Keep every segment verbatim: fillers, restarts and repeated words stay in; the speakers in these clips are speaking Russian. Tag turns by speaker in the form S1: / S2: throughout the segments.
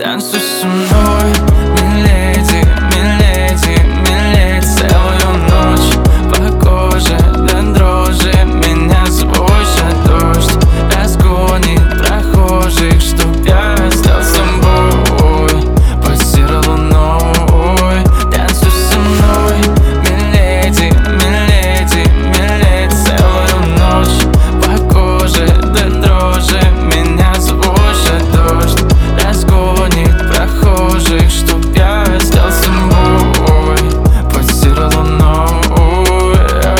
S1: Танцуй со мной, миледи, миледи, миледи. Целую ночь по коже до дрожи. Меня свой же дождь разгонит прохожих, чтоб я стал собой под серой луной. Танцуй со мной, миледи, миледи, миледи. Целую ночь по коже до дрожи. Меня свой же дождь разгонит прохожих, чтоб я стал собой под серой луной.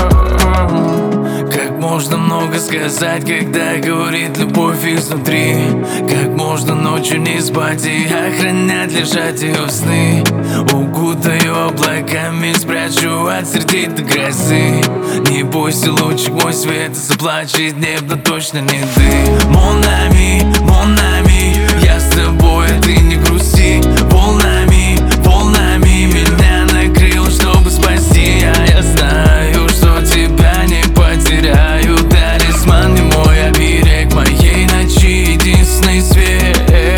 S1: Как можно много сказать, когда говорит любовь изнутри. Как можно ночью не спать и охранять, лежать ее сны. Укутаю облаками, спрячу от сердитой грозы. Не бойся, лучик мой свет, заплачет небо, точно не ты. Mon ami, mon ami, я с тобой, а ты не грусти. Волнами, волнами меня накрыл, чтобы спасти. А я знаю, что тебя не потеряю. Талисман не мой оберег, моей ночи единственный свет.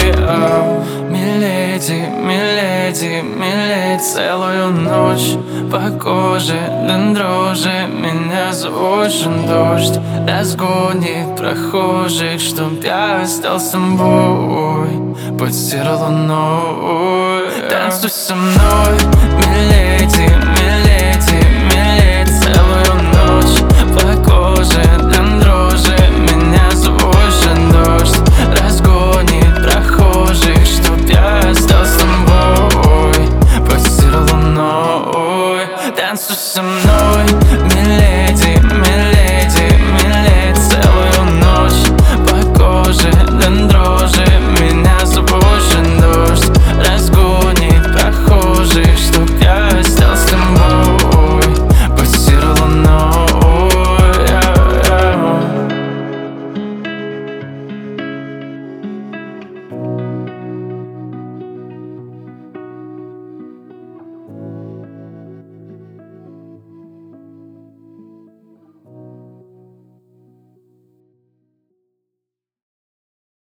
S1: Миледи, миледи, миледи. Целую ночь по коже до дрожи. Меня звучит дождь разгонит прохожих, чтоб я стал собой под серой луной. Танцуй со мной, миледи, миледи, миледи. Целую ночь по коже